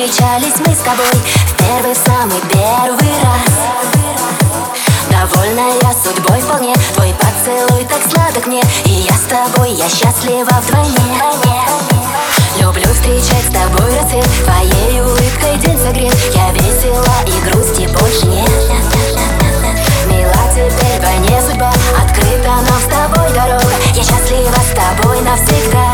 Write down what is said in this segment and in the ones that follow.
встречались мы с тобой в первый, в самый первый раз. Довольная судьбой вполне, твой поцелуй так сладок мне, и я с тобой, я счастлива вдвойне. Люблю встречать с тобой рассвет, твоей улыбкой день согрет. Я весела и грусти больше нет. Мила, теперь вдвойне судьба, открыта нам с тобой дорога. Я счастлива с тобой навсегда.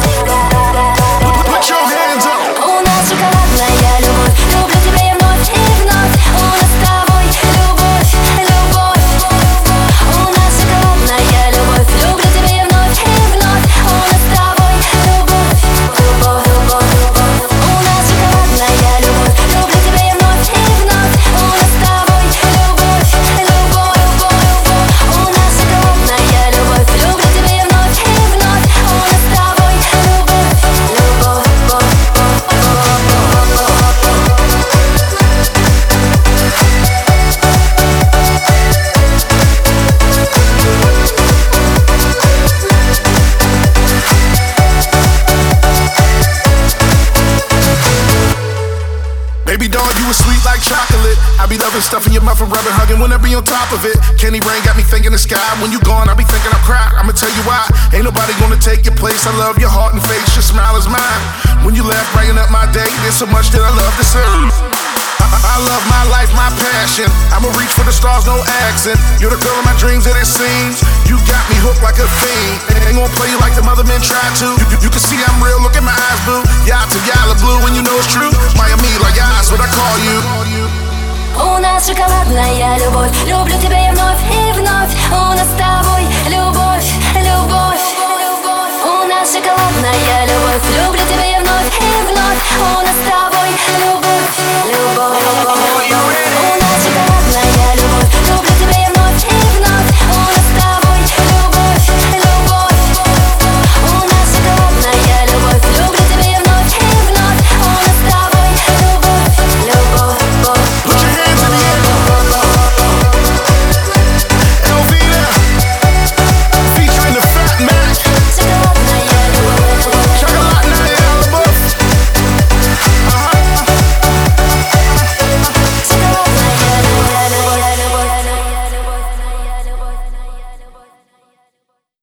Put your hands up. У нас шоколадная любовь, люблю тебя и вновь, и вновь. У нас с тобой любовь, любовь. У нас шоколадная любовь, люблю тебя и вновь, и вновь. У нас с тобой любовь, любовь, любовь, любовь. У нас шоколадная любовь, люблю тебя и вновь, и вновь. У нас с тобой любовь, любовь, любовь, любовь. У нас шоколадная любовь, люблю тебя и вновь, и вновь. У нас с тобой любовь, любовь, любовь. Baby doll, you was sweet like chocolate. I be loving stuff in your mouth and rubbing, hugging when I be on top of it. Candy rain got me thinking the sky. When you gone, I be thinking I'll cry. I'ma tell you why. Ain't nobody gonna take your place. I love your heart and face, your smile is mine. When you laugh, brighten up my day. There's so much that I love to serve. I love my life, my passion. I'ma reach for the stars, no accent. You're the girl of my dreams, and it seems you got me hooked like a fiend. Ain't gonna play you like the other men try to. You can see I'm real, look at my eyes, boo. Y'all to y'all blue, and you know it's true. Miami, like that's what I call you. У нас шоколадная любовь, люблю тебя и вновь, и вновь. У нас с тобой любовь, любовь. У нас шоколадная любовь, люблю тебя и вновь, и вновь. У нас с тобой любовь, любовь.